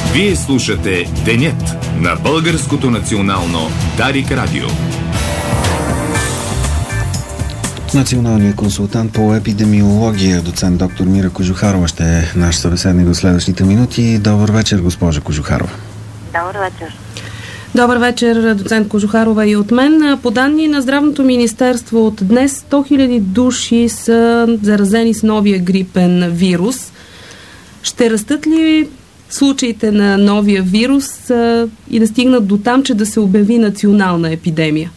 Вие слушате Денят на Българското национално Дарик Радио. Националният консултант по епидемиология, доцент доктор Мира Кожухарова, ще е наш събеседник в следващите минути. Добър вечер, госпожа Кожухарова. Добър вечер. Добър вечер, доцент Кожухарова, и от мен. По данни на Здравното министерство, от днес 100 000 души са заразени с новия грипен вирус. Ще растат ли случаите на новия вирус и да стигнат до там, че да се обяви национална епидемия?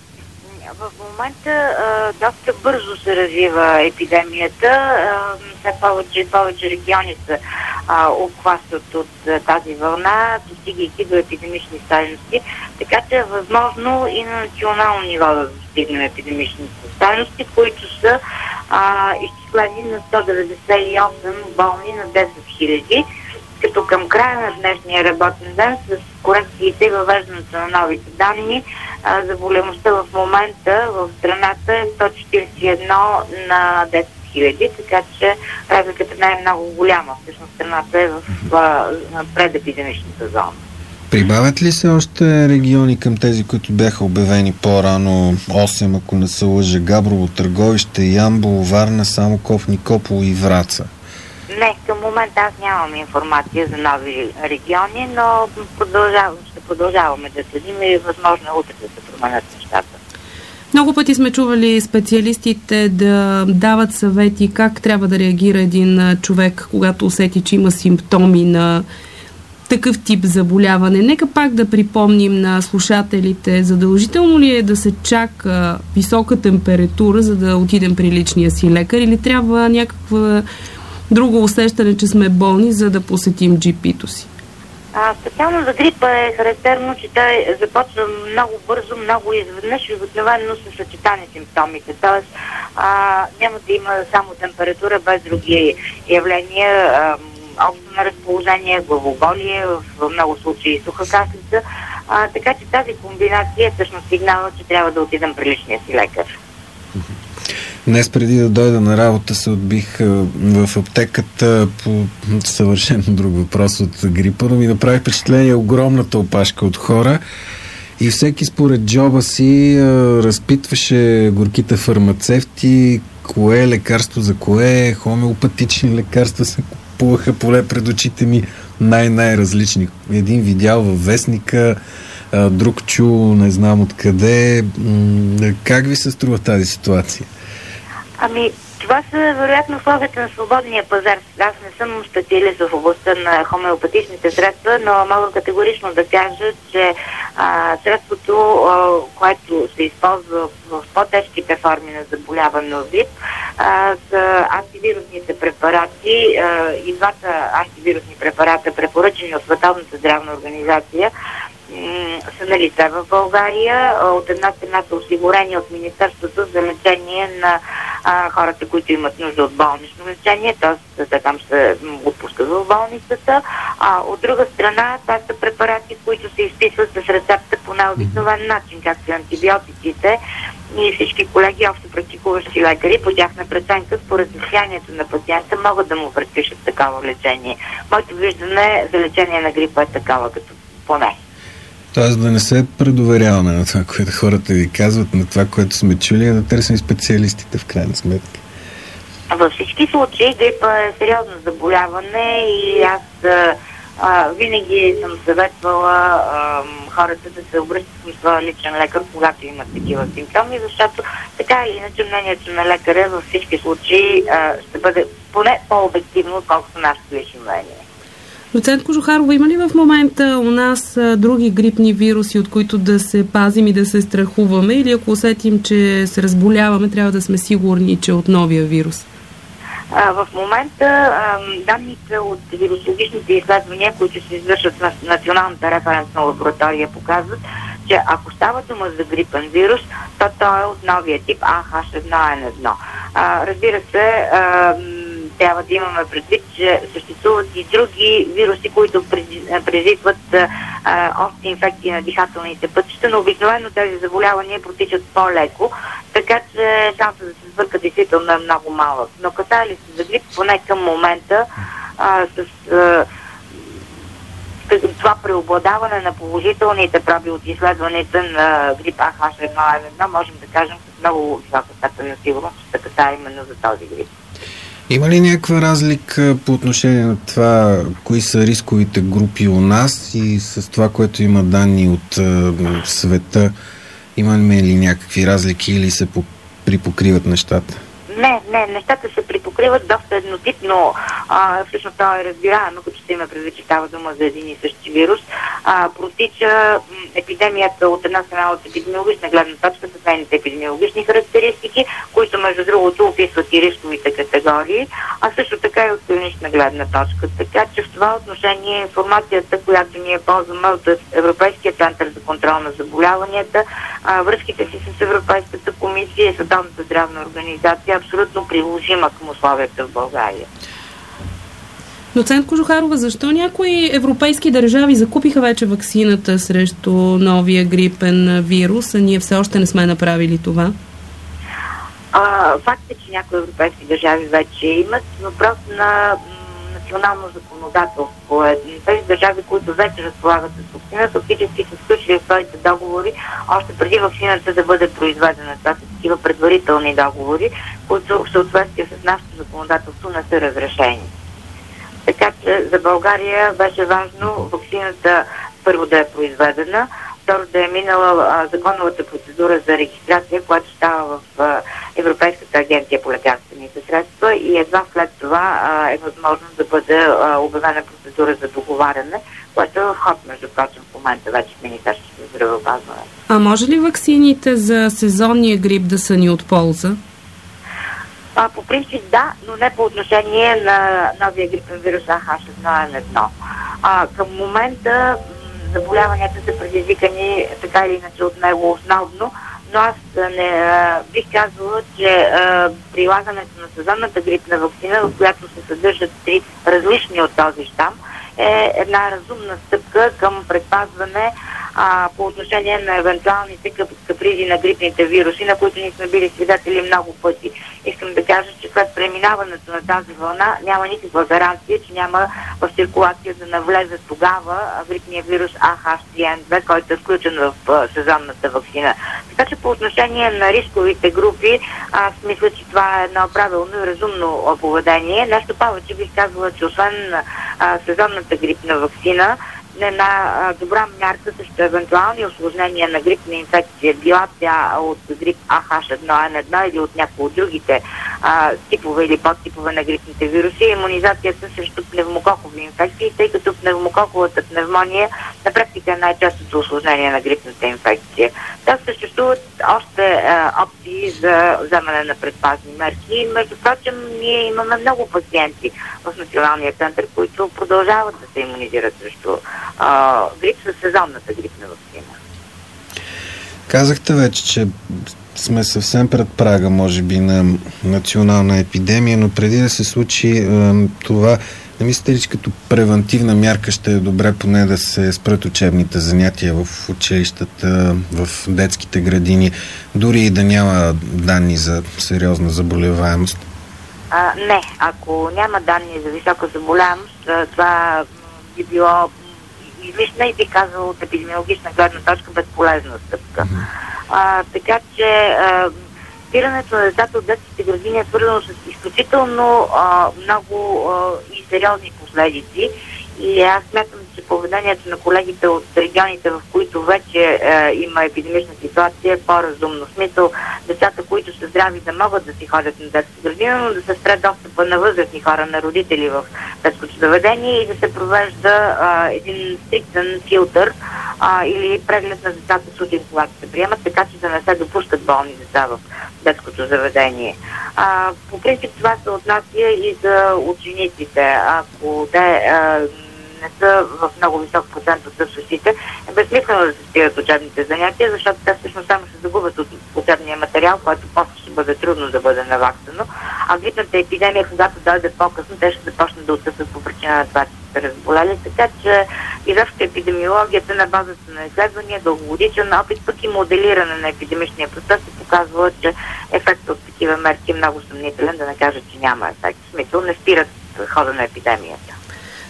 В момента доста бързо се развива епидемията. Все повече региони се обхващат от тази вълна, достигайки до епидемични стойности. Така че е възможно и на национално ниво да достигнем епидемичните стойности, които са изчислени на 198 болни на 10 000. Като към края на днешния работен ден, с корекциите и въвеждането на новите данни, заболеваността в момента в страната е 141 на 10 000, така че разликата не е много голяма. Всъщност страната е в предепидемичната зона. Прибавят ли се още региони към тези, които бяха обявени по-рано? 8, ако не се лъжа: Габрово, Търговище, Ямбол, Варна, Самоков, Никопол и Враца. Не, към момента аз нямам информация за нови региони, но ще продължаваме да следим и възможно утре да се променят нещата. Много пъти сме чували специалистите да дават съвети как трябва да реагира един човек, когато усети, че има симптоми на такъв тип заболяване. Нека пак да припомним на слушателите, задължително ли е да се чака висока температура, за да отидем при личния си лекар, или трябва някаква друго усещане, че сме болни, за да посетим GP-то си? Специално за грипа е характерно, че той започва много бързо, много изведнъж и обикновено са съчетани симптомите. Тоест няма да има само температура без други явления, общо на разположение, главоболие, в много случаи суха кашлица. Така че тази комбинация е всъщност сигнала, че трябва да отидем при личния си лекар. Днес, преди да дойда на работа, се отбих в аптеката по съвършено друг въпрос от грипа, но ми направи впечатление огромната опашка от хора и всеки според джоба си разпитваше горките фармацевти кое лекарство за кое, хомеопатични лекарства се купуваха поле пред очите ми, най-различни. Един видял във вестника, друг чу не знам откъде. Как ви се струва тази ситуация? Това са вероятно условията на свободния пазар. Аз не съм специалист в областта на хомеопатичните средства, но мога категорично да кажа, че средството, което се използва в по-тежките форми на заболяване от грип, са антивирусните препарати. И двата антивирусни препарата, препоръчени от Световната здравна организация, са на лице в България. От една страна са осигурени от Министерството за лечение на хората, които имат нужда от болнично лечение, т.е. там се отпускат в болницата. От друга страна, това са препарати, които се изписват с рецепта по необикновен начин, както и антибиотиците. И всички колеги, общо практикуващи лекари, по тяхна преценка, според състоянието на пациента, могат да му предпишат такова лечение. Моето виждане за лечение на грипа е такава, като поне. Тоест да не се предоверяваме на това, което хората ви казват, на това, което сме чули, а да търсим специалистите в крайна сметка. Във всички случаи грипа е сериозно заболяване и аз винаги съм съветвала хората да се обръщат към своя личен лекар, когато имат такива симптоми, защото така или иначе мнението на лекаря във всички случаи ще бъде поне по-обективно, отколкото нашето лично мнение. Доцент Кожухарова, има ли в момента у нас други грипни вируси, от които да се пазим и да се страхуваме, или ако усетим, че се разболяваме, трябва да сме сигурни, че от новия вирус? В момента данните от вирусологичните изследвания, които се извършват в Националната референтна лаборатория, показват, че ако става дума за грипен вирус, то той е от новия тип AH1N1. Разбира се, трябва да имаме предвид, че съществуват и други вируси, които предизвикват остри инфекции на дихателните пътища, но обикновено тези заболявания протичат по-леко, така че шансът да се сбърка действително е много малък. Но касае ли се за грип, поне към момента с това преобладаване на положителните проби от изследването на грип AH1N1 можем да кажем с много висока степен на сигурност, че се касае именно за този грип. Има ли някаква разлика по отношение на това, кои са рисковите групи у нас и с това, което има данни от света? Имаме ли някакви разлики или се припокриват нещата? Не, нещата се припокриват доста еднотипно. Всъщност това е разбираемо, като се има предвид, че става дума за един и същи вирус. Протича епидемията от една страна от епидемиологична гледна точка с нейните епидемиологични характеристики, които между другото описват и рисковите категории, а също така и от клинична гледна точка. Така че в това отношение информацията, която ние ползваме от Европейския център за контрол на заболяванията, връзките си с Европейската комисия и Световната здравна организация е абсолютно приложима към условията в България. Доцент Кожухарова, защо някои европейски държави закупиха вече ваксината срещу новия грипен вирус, а ние все още не сме направили това? Факт е, че някои европейски държави вече имат въпрос на национално законодателство. Тези държави, които вече разполагат с ваксина, фактически са сключили своите договори още преди ваксината да бъде произведена. Това са такива предварителни договори, които в съответствие с нашето законодателство не са разрешени. Така че за България беше важно ваксината първо да е произведена, второ да е минала законовата процедура за регистрация, която става в Европейската агенция по лекарствените средства и едва след това е възможно да бъде обявена процедура за договаряне, което е в ход, между прочим, в момента вече в Министерството на здравеопазването. А може ли ваксините за сезонния грип да са ни от полза? По принцип да, но не по отношение на новия грипен вирус AH1N1. Към момента заболяванията са предизвикани така или иначе от него основно, но аз не бих казала, че прилагането на сезонната грипна ваксина, в която се съдържат 3 различни от този щам, е една разумна стъпка към предпазване по отношение на евентуалните капризи на грипните вируси, на които ние сме били свидетели много пъти. Искам да кажа, че след преминаването на тази вълна няма никаква гаранция, че няма в циркулация да навлезе тогава грипния вирус AH3N2, който е включен в сезонната ваксина. Така че по отношение на рисковите групи, аз мисля, че това е едно правилно и разумно поведение. Нещо повече бих казала, че освен сезонната грипна ваксина, една добра мярка срещу евентуални осложнения на грипна инфекция, била тя от грип AH1N1 или от някои от другите типове или подтипове на грипните вируси, е имунизацията срещу пневмококови инфекции, тъй като пневмококовата пневмония на практика е най-честото осложнение на грипната инфекция. Та съществуват още опции за вземане на предпазни мерки. Между прочим, ние имаме много пациенти в Националния център, които продължават да се имунизират срещу грип със сезонната грипна ваксина. Казахте вече, че сме съвсем пред прага, може би, на национална епидемия, но преди да се случи това, не мислите ли, че като превантивна мярка ще е добре поне да се спрат учебните занятия в училищата, в детските градини, дори и да няма данни за сериозна заболеваемост? Не, ако няма данни за висока заболеваемост, това би било излишна и би казал от епидемиологична гледна точка безполезна стъпка. Така че спирането на децата от детските градини е свързано с изключително много и сериозни последици. И аз смятам, че поведението на колегите от регионите, в които вече има епидемична ситуация, е по-разумно. В смисъл, децата, които са здрави, да могат да си ходят на детска градина, но да се спре достъпа на възрастни хора, на родители в детското заведение и да се провежда един стриктен филтър или преглед на децата в случай, когато се приемат, така че да не се допускат болни деца в детското заведение. По принцип това се отнася и за учениците. Ако те не са в много висок процент от съвсъщите, е безсмислено да се спират учебните занятия, защото те всъщност само ще загубят от учебния материал, който после ще бъде трудно да бъде наваксано. А грипната епидемия, когато дойде по-късно, те ще започнат да отсъстват по причина на това, че са разболяли. Така че изобщо епидемиологията на базата на изследвания, дългогодичен опит, пък и моделиране на епидемичния процес се показва, че ефектът от такива мерки е много съмнителен, да не кажа, че няма ефект. В смисъл не спират хода на епидемията.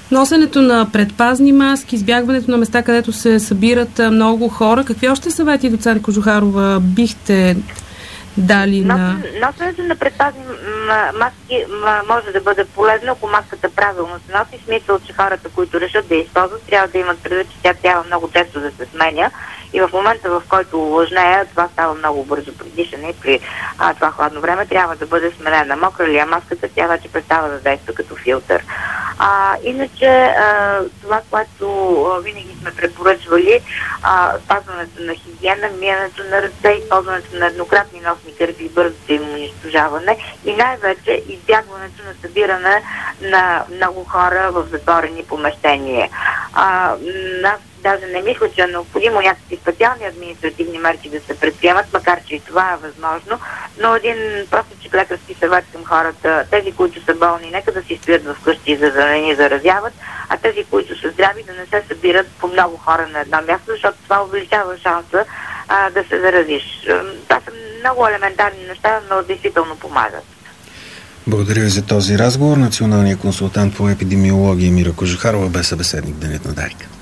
Носенето на предпазни маски, избягването на места, където се събират много хора. Какви още съвети, доцент Кожухарова, бихте дали на... Носенето на предпазни маски може да бъде полезно, ако маската правилно се носи. В смисъл, че хората, които решат да я използват, трябва да имат предвид, че тя трябва много често да се сменя. И в момента, в който лъжнея, това става много бързо при дишане и при това хладно време, трябва да бъде сменена. Мокра ли е маската, тя вече престава да действа като филтър. Иначе, това, което винаги сме препоръчвали, спазването на хигиена, миенето на ръце, използването на еднократни носни кърпи и бързото им унищожаване и най-вече избягването на събиране на много хора в затворени помещения. Аз даже не мисля, че е необходимо някакви специални административни мерки да се предприемат, макар че и това е възможно, но един простичък лекарски съвет към хората, тези, които са болни, нека да си стоят вкъщи, за да не ни заразяват, а тези, които са здрави, да не се събират по много хора на едно място, защото това увеличава шанса да се заразиш. Това са много елементарни неща, но действително помагат. Благодаря ви за този разговор. Националният консултант по епидемиология Мира Кожухарова бе събеседник Денят на Дарик.